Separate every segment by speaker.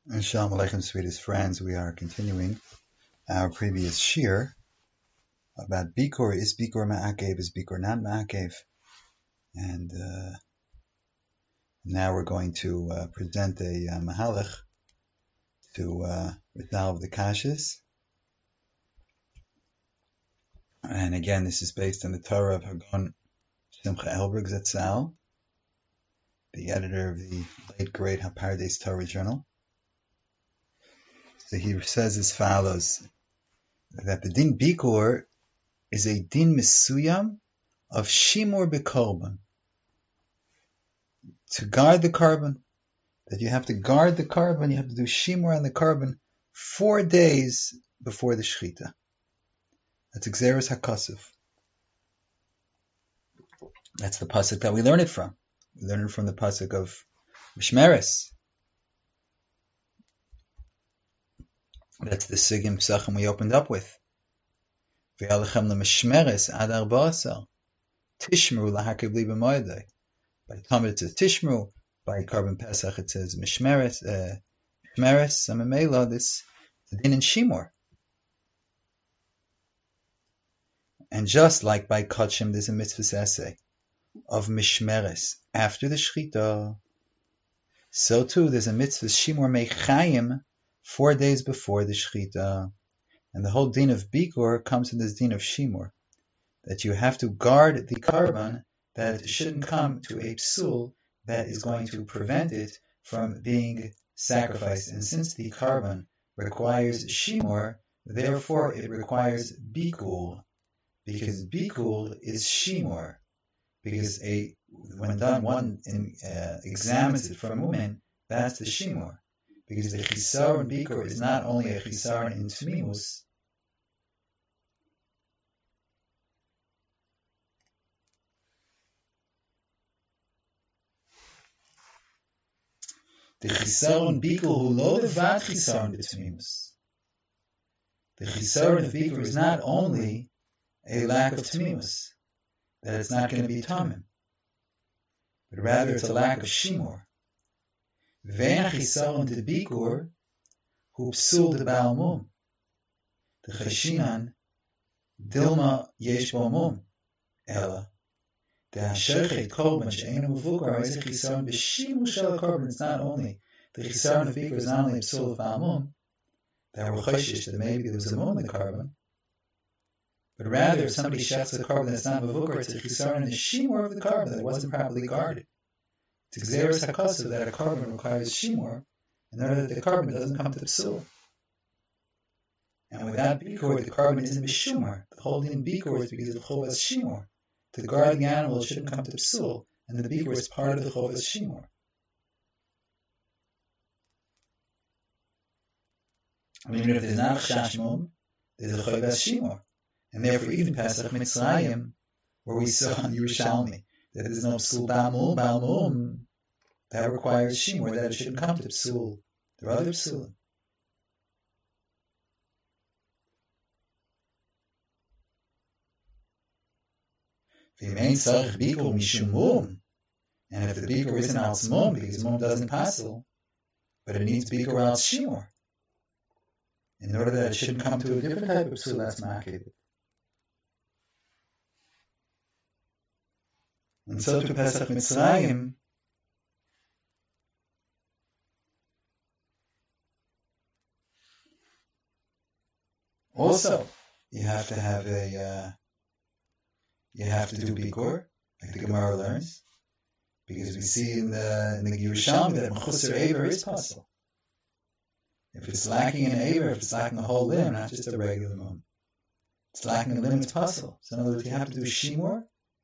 Speaker 1: And Shalom Aleichem, sweetest friends. We are continuing our previous shir about Bikur. Is Bikur Ma'akev? Is Bikur not Ma'akev? And now we're going to present a Mahalach to resolve the kashas. And again, this is based on the Torah of Hagon Simcha Elberg Zatzal, the editor of the late great Hapardes Torah Journal. So he says as follows, that the din Bikur is a din misuyam of shimur bekorban, to guard the carbon, that you have to guard the carbon, you have to do shimur on the carbon 4 days before the shechita. That's Xeris HaKosov. That's the pasuk that we learn it from. We learn it from the pasuk of Mishmeres. That's the Sigim Psachim we opened up with. V'yalechem le'mishmeres ad arba asar. Tishmeru lahakev li b'moedei. By Talmud it says Tishmeru. By Carbon Pesach it says Mishmeres. Mishmeres. Samamela. This the din in Shimur. And just like by Kachim, there's a mitzvah essay of Mishmeres after the Shechita. So too, there's a mitzvah Shimur Mechayim 4 days before the Shechita. And the whole din of Bikur comes in this din of Shimur, that you have to guard the carbon, that it shouldn't come to a psul that is going to prevent it from being sacrificed. And since the carbon requires Shimur, therefore it requires Bikur, because Bikur is Shimur. Because when done, one examines it for a moment, that's the Shimur. Because the Chisaron Bikur is not only a Chisaron in Tmimus, the Chisaron Bikur hu lo levad Chisaron b'Tmimus. The Chisaron of Bikur is not only a lack of Tmimus, that it's not going to be Tamim, but rather it's a lack of Shimur. Ve'en Chisaron de Bikur hu psul de Baal Mum. The Cheshinan Dilma yesh bo mum. Ela. The Hashechet Korban she'enu mevukar is a Chisaron b'Shimur shel Korban. It's not only the Chisaron of Bikur is not only a psul of Baal Mum, that were choshish, that maybe there was a mum in the carbon, but rather if somebody shechs a carbon that's not mevukar, it's a Chisaron in the Shimur of the carbon that wasn't properly guarded. It's Xeris HaKosov that a carbon requires Shimur in order that the carbon doesn't come to psul. And without Bikur, the carbon isn't B'Shumar. The whole din Bikur is because of Chovas Shimur. To guard the animal, it shouldn't come to psul, and the Bikur is part of the Chovas Shimur. I mean, if there's not a Chash Mum, there's a Chovas Shimur. And therefore, even Pesach Mitzrayim, where we saw in Yerushalmi that there's no psul Baal Mum, that requires Shimur, that it shouldn't come to psul. There are other psulim. V'yemein tzarich Bikur mishum mum. And if the Bikur isn't al mum, because mum doesn't passel, but it needs Bikur al Shimur, in order that it shouldn't come to a different type of psul, that's ma'akev. And so to Pesach Mitzrayim, also you have to do Bikur, like the Gemara learns, because we see in the Yerushalmi that Mechusar Eber is possible. If it's lacking an Eber, if it's lacking a whole limb, not just a regular mum, it's lacking a limb, it's possible. So in other words, you have to do Shimur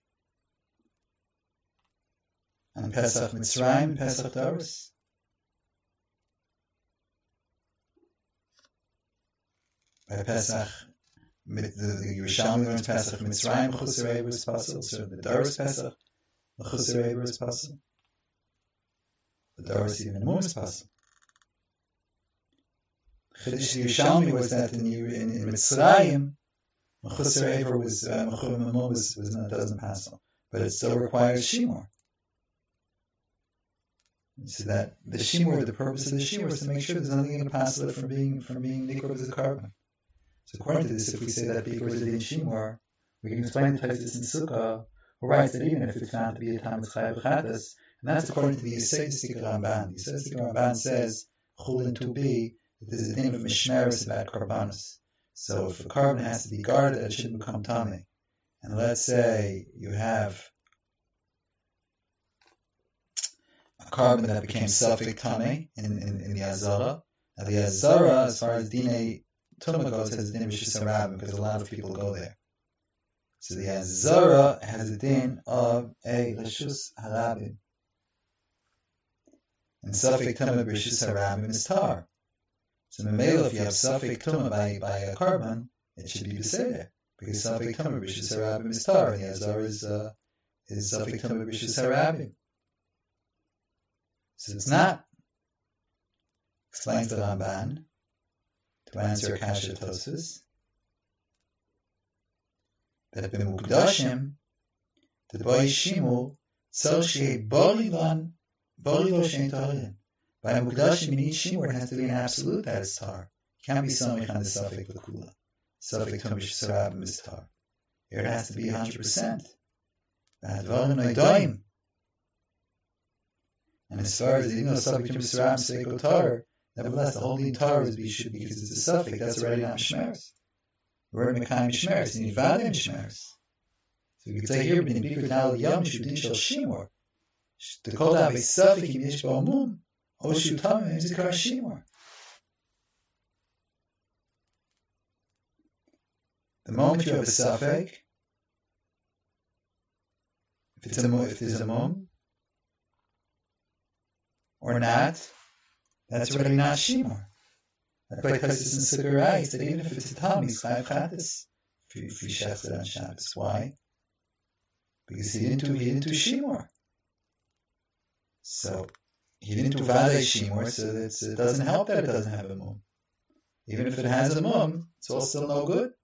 Speaker 1: on Pesach Mitzrayim, Pesach Doros. By Pesach, the Yerushalmi learns Pesach Mitzrayim, Mechusar Eber is possible. So the Doros Pesach, Mechusar Eber is possible. The Doros even more is possible. Chiddush Yerushalmi was that in Mitzrayim, Mechusar Eber doesn't pass, but it still requires Shimur. So that the shimur, the purpose of the shimur is to make sure there's nothing going to pass it from being nikrod as a carbon. So according to this, if we say that bikkur is a din shimur, we can explain the this in Sukkah, who writes that even if it's found to be a time of chayav b'chatas, and that's according to the Yesodistic Ramban. The Yesodistic Ramban says chulin to be that there's a din of mishmeres about karbanos. So if a carbon has to be guarded, it shouldn't become tummy. And let's say you have a carbon that became suffix tummy in the Azara. Now the Azara, as far as Dine Tumah goes, has a din of Rishus HaRabim because a lot of people go there. So the Azara has a din of a Rishus HaRabim. And suffix tumah Rishus HaRabim is tar. So Memela, if you have suffix tumah by a carbon, it should be beseder. Because suffix tumah Rishus HaRabim is tar, and the Azara is suffix tumah Rishus HaRabim. So it's not. Explains the Ramban to answer Akasha Tosfos that b'mukdashim the boy shimul tzol shei borilan borilo shein tarin. By mukdashim in each shimur it has to be an absolute that is tar. It can't be samich on the suffix l'kula. Suffix tum b'shus harabim is tar. Here it has to be 100%. V'hadvarim noidoim. And as far as even though suffix tum b'shus harabim seiko tar, nevertheless the whole din tar should be because it's a suffix. That's already not mishmeres. We're in Mekayim Mishmeres, and Yivadeh Mishmeres. So we could say here, B'nei Bikkur Tal Yom Shudin Shel Shimur. The Kol Dav Safik Im Yesh Ba'omum, O Shu Tamim Im Zikar Shimur. The moment you have a Safek, if there's a mum, or not, that's already not Shimur. That's why Tosfos in Sukkah writes that even if it's a Talmud, he's chayav chatas if he shechs it on Shabbos. Why? Because he didn't do shimur. So he didn't do vadei shimur, so it doesn't help that it doesn't have a mum. Even if it has a mum, it's all still no good.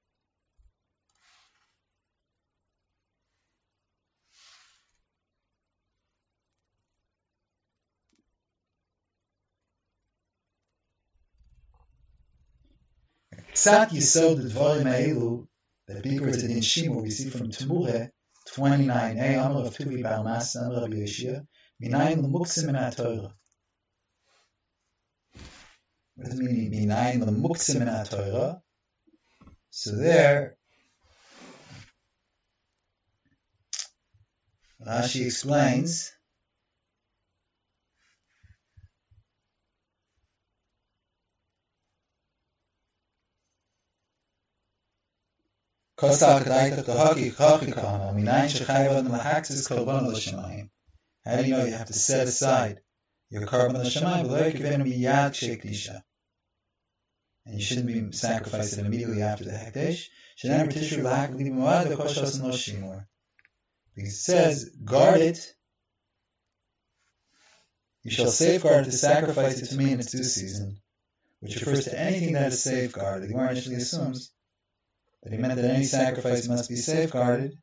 Speaker 1: Ksat Yisod Dvarim Ha'elu that bikkur is a din shimur we see from Temureh 29a Amar of Tuvi Bar Masa Amar Rabbi Yeshia Minayin L'muktzim Min HaTorah. What does it mean Minayin L'muktzim Min HaTorah? So there Rashi explains How do you know you have to set aside your carbon l'shamayim, and you shouldn't be sacrificing immediately after the hekdesh. Because it says, guard it, you shall safeguard it to sacrifice it to me in its due season, which refers to anything that is safeguarded. The Gemara initially assumes that he meant that any sacrifice must be safeguarded,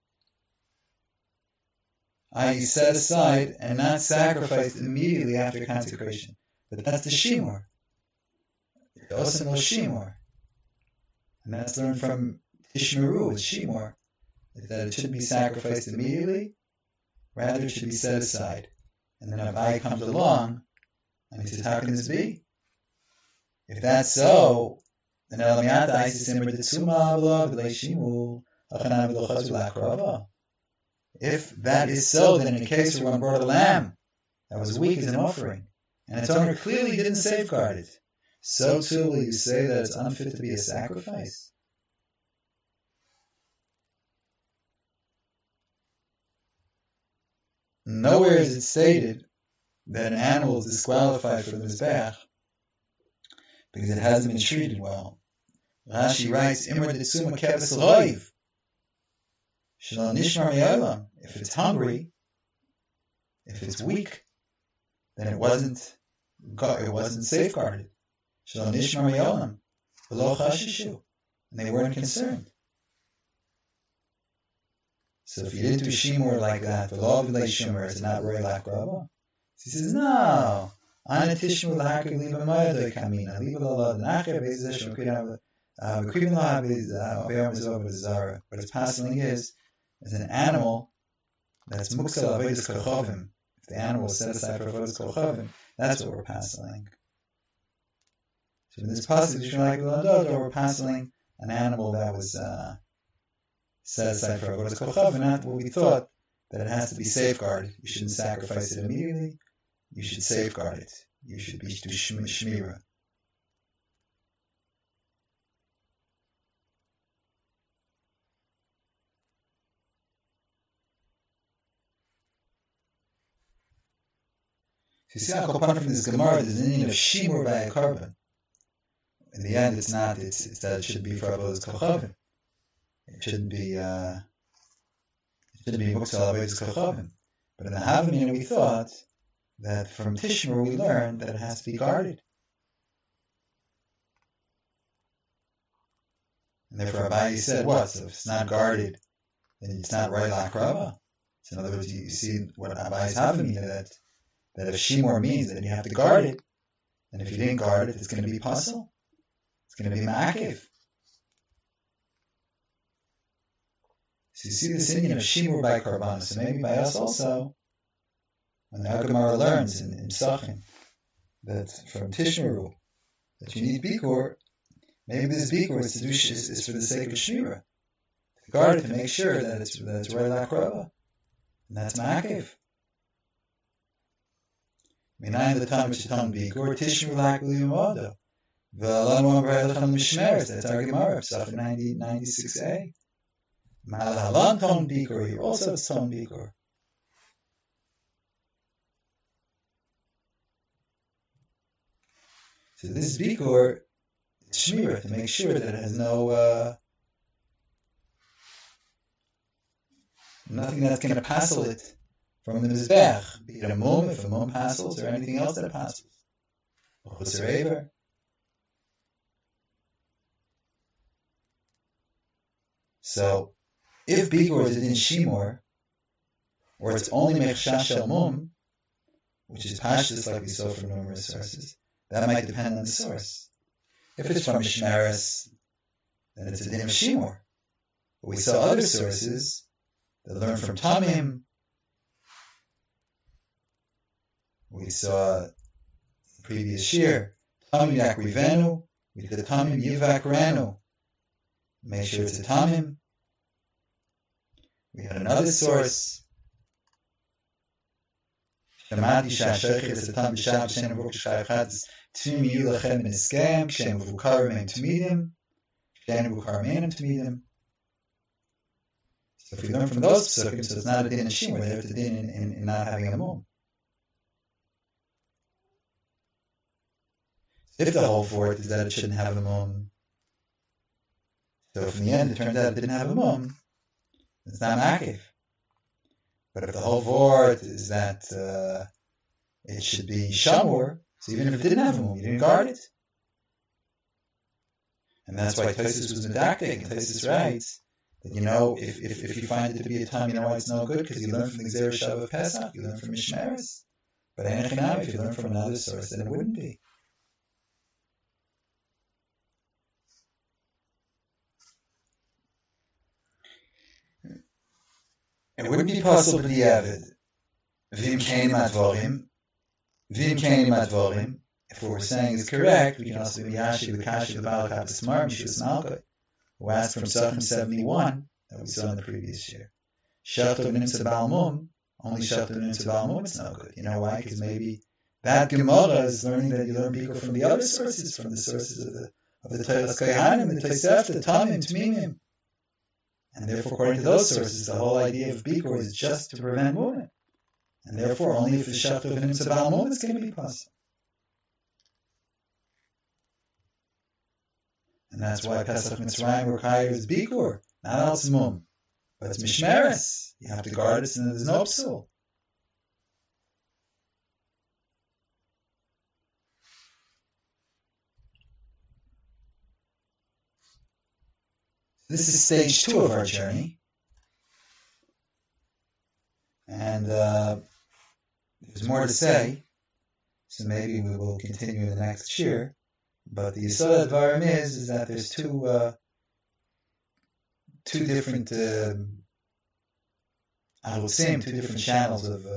Speaker 1: i.e. set aside and not sacrificed immediately after consecration. But that's the shimur. Osam shimur. And that's learned from Tishmeru, it's shimur, that it shouldn't be sacrificed immediately, rather it should be set aside. And then Abai comes along, and he says, how can this be? If that's so, then if that is so, then in a case where one brought a lamb that was weak as an offering, and its owner clearly didn't safeguard it, so too will you say that it's unfit to be a sacrifice? Nowhere is it stated that an animal is disqualified for the mizbeach because it hasn't been treated well. Rashi writes, Imr Ditsuma Keves Loiv. Shalom Nishmar Me'olam. If it's hungry, if it's weak, then it wasn't safeguarded. Shalom Nishmar Me'olam. V'lo Chashishu. And they weren't concerned. So if you didn't do shimur like that, v'lo v'lei shimur, it's not roy lak rava. He says, no. Ana tishmu l'hakir liba mayadoi kamina. Liba l'alad n'acher be'ezeh shemukir v'kribin l'habiz ha'oyam izov v'zara. But its passing is an animal that's muksel avodas kochavim. If the animal was set aside for avodas kochavim, that's what we're passing. So in this passage, we're passing an animal that was set aside for avodas kochavim, not what we thought, that it has to be safeguarded. You shouldn't sacrifice it immediately. You should safeguard it. You should do shmira. So you see how Kopan from this Gemara, there's an Indian of shimur by a carbon. In the end, it's not. It's that it should be for avodas kochavim. It shouldn't be. It shouldn't be muksal avodas kochavim. But in the Havamina, we thought that from Tishmur we learned that it has to be guarded. And therefore Abaye said, what? So if it's not guarded, then it's not right lakrava. So in other words, you see what Abaye's Havamina, that if Shimur means that you have to guard it, and if you didn't guard it, it's going to be puzzle. It's going to be ma'akev. So you see this Indian of Shimur by Karbanos, so maybe by us also. And the Gemara learns in Psachim that from Tishmeru that you need Bikur. Maybe this Bikur is for the sake of Shmira, to guard it, to make sure that it's right lakrava, and that's ma'akev. Minayin the time which Tam Bikur Tishmeru lakli umodo v'alam amrei mishmeres. That's our Gemara, Psachim 96a. Malahalan Tam Bikur. He also has Tam Bikur. So this Bikur is Shmira, to make sure that it has nothing that's going to passel it from the Mizbech, be it a mum, if a mum passels, or anything else that passels. So, if Bikur is in Shimur, or it's only Mechshash El Mum, which is Pashtus like we saw from numerous sources, that might depend on the source. If it's from Mishmeres, then it's a din of Shimur. But we saw other sources that learn from Tamim. We saw previous shir, Tamim Yakrivenu, we did Tamim Yivakrenu. Make sure it's a Tamim. We had another source. Shamati Shashaychit is a Tam B'Shab Shem Vuk Shaychat Tzim Yulachem Ben Eskem Shem Vukar Men Tmidim Shem Vukar Men Tmidim. So if we learn from those psukim, so it's not a din in Shimur, it's a din in not having a mum. If the whole for it is that it shouldn't have a mum, so if in the end it turns out it didn't have a mum, it's not ma'akev. But if the whole vort is that it should be shamur, so even if it didn't have a mum, you didn't guard it. And that's why Tosfos was medactic, and Tosfos writes that, if you find it to be a time, you know why it's no good, because you learn from the Gzera Shav of Pesach, you learn from Mishmeres. But if you learn from another source, then it wouldn't be. It wouldn't be possible to be avid. Vim kein matvorim. If what we're saying is correct, we can also be Yashi, the Kashi, the Balak, the Smar, Mishus Malka, who asked from Psachim 71, that we saw in the previous year. Shelter Nimsa Balmum, only Shelter Nimsa Balmum, it's no good. You know why? Because maybe that Gemara is learning that you learn Bikur from the other sources, from the sources of the Teilas Kohanim, the Tosefta, the Tamim, Tmimim. And therefore, according to those sources, the whole idea of Bikur is just to prevent movement. And therefore, only if the Shelter of Nimsa Balmum is going to be possible. And that's why Pesach Mitzrayim requires Bikur, not else mum. But it's Mishmeres. You have to guard it, and there's no psul. This is stage 2 of our journey. And there's There's more to say, so maybe we will continue in the next shir. But the Yisod Advarim is that there's two different arutzim, two different channels of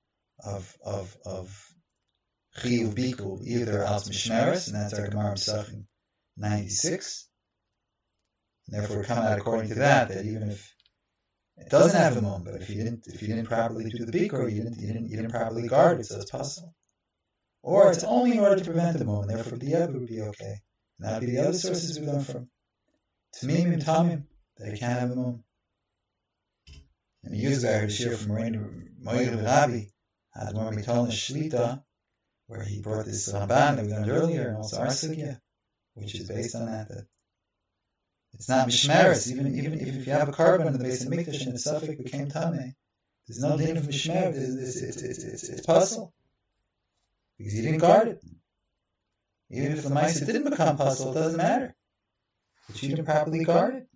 Speaker 1: chiyuv bikul, either al mishmeres, and that's our Gemara Pesachim 96. And therefore, we come out according to that even if it doesn't have a mum, but if you didn't properly do the bikul, you didn't properly guard it, so it's possible. Or it's only in order to prevent the mum, and therefore b'diavad would be okay. And that would be the other sources we learn from. Tamimim tamim, that it can't have a mum. And I heard a shir from Moed Rabbi, Admor Mitolna Shlita, where he brought this Ramban that we learned earlier, and also our sugya, which is based on that it's not mishmeres, even if you have a carbon in the base of Mikdash and the suffix became tameh, there's no din of mishmeres, it's puzzle. Because you didn't guard it. Even if the Maisa didn't become puzzle, it doesn't matter. But you didn't properly guard it.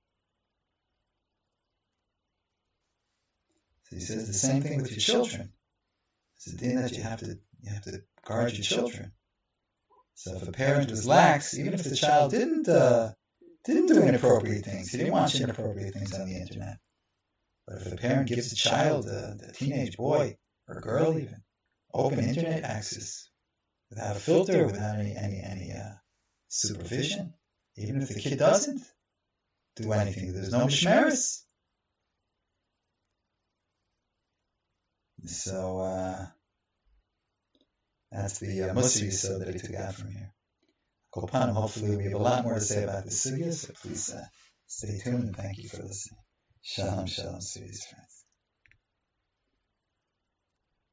Speaker 1: So he says the same thing with your children. It's a din that you have to guard your children. So if a parent was lax, even if the child didn't do inappropriate things, he didn't watch inappropriate things on the internet. But if a parent gives a child, a teenage boy or girl even, open internet access without a filter, without any supervision, even if the kid doesn't do anything, there's no mishmeres. So that's the Musar Yisod that I took out from here. Kopanim, hopefully we have a lot more to say about this sugya, so please stay tuned and thank you for listening. Shalom, shalom, serious friends.